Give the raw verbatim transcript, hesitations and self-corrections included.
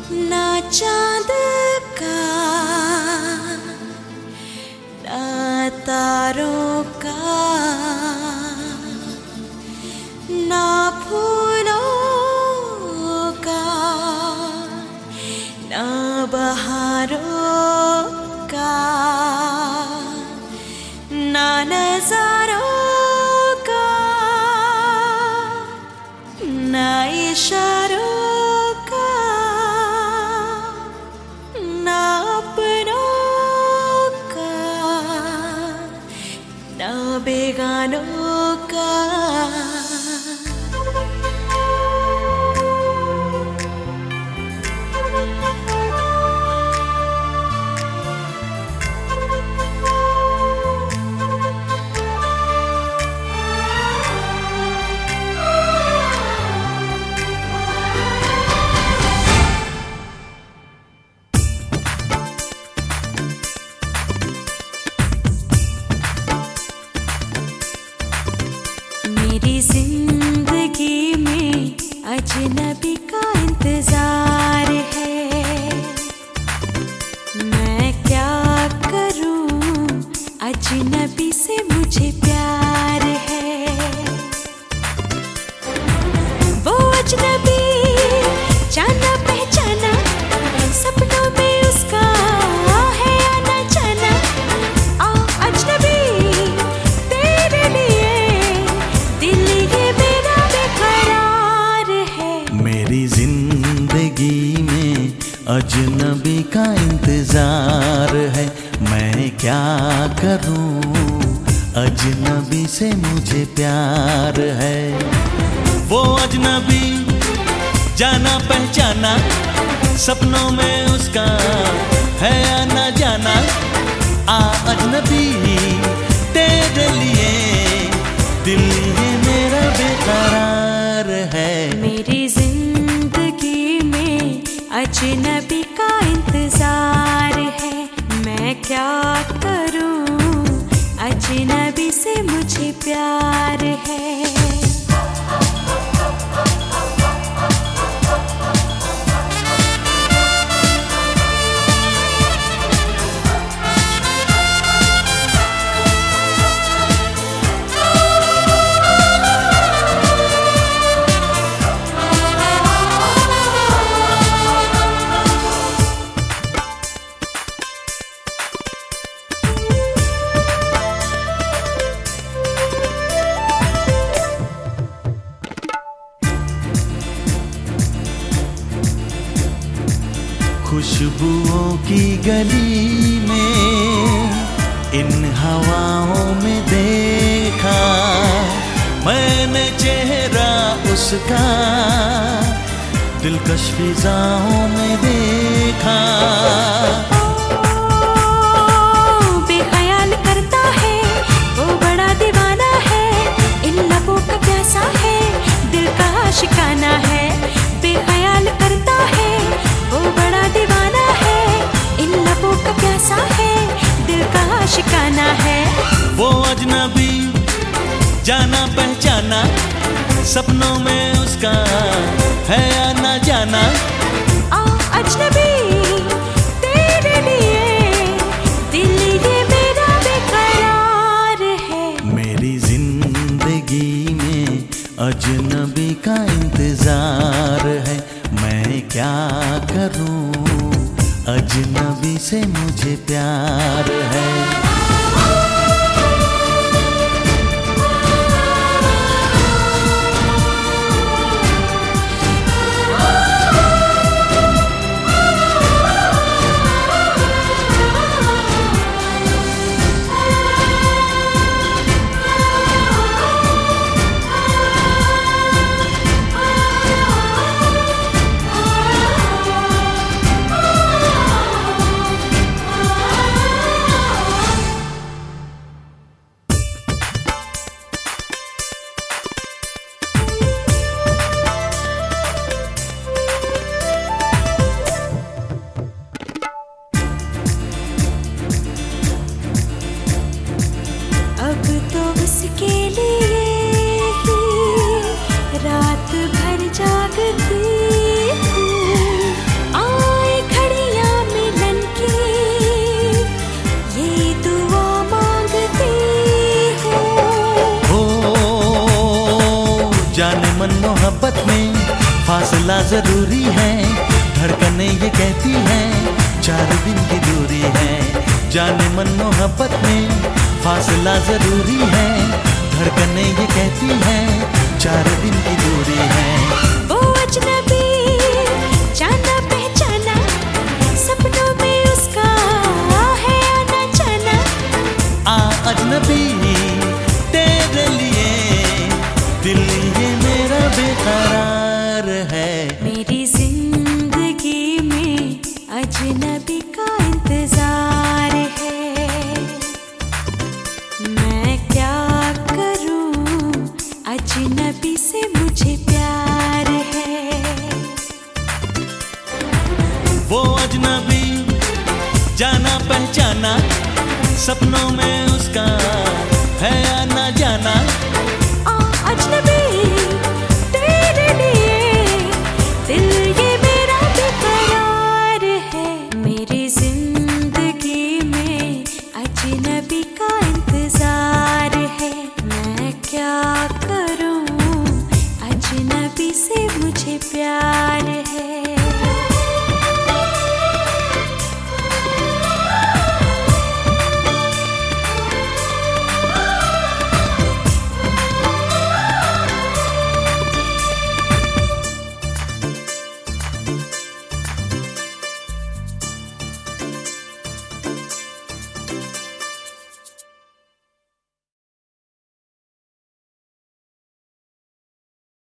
ना चांद का ना तारों का ना फूलों का ना बहारों का ना नजारों का ना इशारों बेगानों का। मेरी जिंदगी में अजनबी का इंतजार है, मैं क्या करूं अजनबी से मुझे प्यार है। वो अजनबी जाना पहचाना सपनों में उसका है आना जाना। आ अजनबी तेरे लिए दिल ये मेरा बेकरार है। मेरी जिंदगी में अजनबी का इंतजार है, मैं क्या करूं अजनबी से मुझे प्यार है। वो अजनबी जाना पहचाना सपनों में उसका है आना जाना। आ अजनबी तेरे लिए दिल ये मेरा बेकरार है। मेरी जिंदगी में अजनबी का इंतजार है, मैं क्या करूं अजनबी से मुझे प्यार है। खुशबुओं की गली में इन हवाओं में देखा मैंने चेहरा उसका, दिलकश फिजाओं में देखा। बेख्याल करता है वो बड़ा दीवाना है, इन लबों का कैसा है दिल का आशिकाना है। बेख्याल करता है वो बड़ा दीवाना है, इन लबों का कैसा है दिल का आशिकाना है। वो अजनबी जाना पहचाना सपनों में उसका है आना जाना। आ अजनबी तेरे लिए दिल ये मेरा बेकरार है। मेरी जिंदगी में अजनबी का इंतजार है, मैं क्या करूं अजनबी से मुझे प्यार है। फासला जरूरी है, धड़कने ये कहती हैं चार दिन की दूरी है। जाने मन मोहब्बत में फासला जरूरी है, धड़कने ये कहती हैं चार दिन की दूरी है। वो अजनबी जाना पहचाना, सपनों में उसका है आना जाना। आ अजनबी तेरे लिए दिल ये मेरा बेकरार है। मेरी जिंदगी में अजनबी का इंतजार है। मैं क्या करूं, अजनबी से मुझे प्यार है। वो अजनबी जाना पहचाना, सपनों में उसका है आना जाना। आ अजनबी तेरे लिए दिल ये मेरा बेकरार है। मेरी जिंदगी में अजनबी का इंतजार है। मैं क्या करूं, अजनबी से मुझे प्यार है।